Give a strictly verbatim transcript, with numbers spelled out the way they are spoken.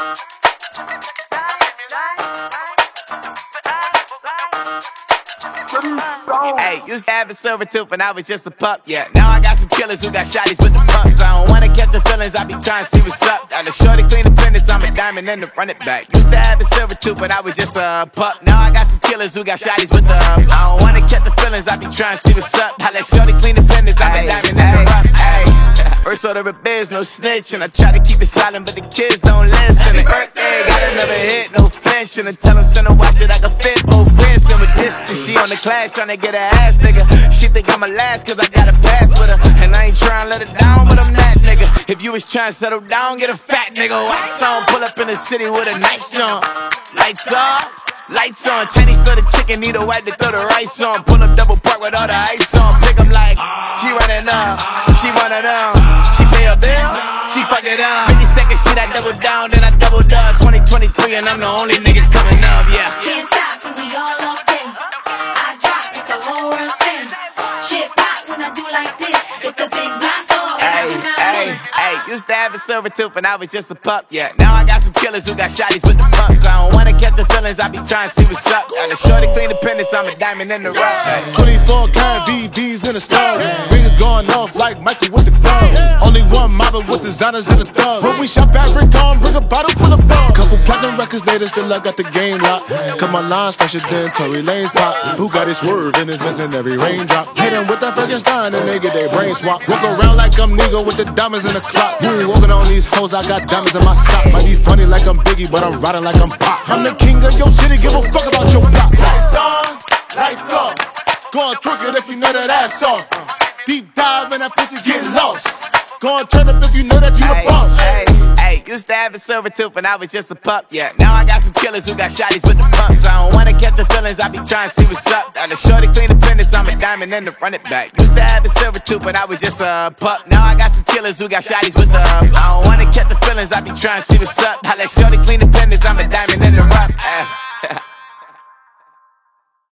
Hey, used to have a silver tooth and I was just a pup, yeah. Now I got some killers who got shotties with the pumps. I don't wanna catch the feelings, I be trying to see what's up. Got a shorty clean the pendants, I'm a diamond and to run it back. Used to have a silver tooth but I was just a pup. Now I got some killers who got shotties with the up. I don't wanna catch the feelings, I be trying to see what's up. I let shorty clean the pendants, I'm a diamond and to run it back. First order of biz, no snitch, and I try to keep it silent, but the kids don't listen. Happy birthday, got another hit, no flinch, and I tell them send a watch that I can fit both wrists. And with this, she on the class trying to get her ass nigga. She think I'm a last cause I got a pass with her, and I ain't trying to let her down, but I'm that nigga. If you was trying to settle down, get a fat nigga. Wax on, pull up in the city with a nice jump. Lights off, lights on. Chinese throw the chicken, need a wipe to throw the rice on. Pull up double park with all the ice on. Pick 'em like, she running up, she one of them. She pay her bill, she fuck it up. fifty-second Street, I double down, then I double up. twenty twenty-three and I'm the only nigga coming up, yeah. Can't stop till we all locked in. I drop it, the whole run spin. Shit pop when I do like this. It's the big black dog. Hey, hey, hey, used to have a silver tooth and I was just a pup, yeah. Now I got some killers who got shotties with the pumps. I don't wanna catch the feelings, I be trying to see what's up. Got a shorty clean the pendants, I'm a diamond in the rough. Hey. twenty-four karat V Ds in the stars. Rings going off like Michael with the gloves. Only one mobbing with designers in the thugs. When we shop at Rick on, bring a bottle full of bug. Couple platinum records later, still I got the game locked. Cut my lines fresher than Tory Lane's pop. Who got his swerve and is missing every raindrop. Hit him with that Frankenstein and they get their brain swap. Walk around like I'm Nego with the diamonds in the clock. You ain't walking on these hoes, I got diamonds in my socks. Might be funny like I'm Biggie, but I'm riding like I'm Pop. I'm the king of your city, give a fuck about your block. Lights on, lights off. Go on, twerk it if you know that ass off. Deep dive in that pussy, get lost. Go on, turn up if you know that you the boss. Hey, hey, used to have a silver tooth and I was just a pup, yeah. Now I got some killers who got shotties with the pumps. I don't wanna catch the feelings, I be trying to see what's up. Got a shorty clean the pendants, I'm a diamond and to run it back. Used to have a silver tooth but I was just a pup. Now I got some killers who got shotties with the up. I don't wanna catch the feelings, I be trying to see what's up. I let shorty clean the pendants, I'm a diamond in the rough.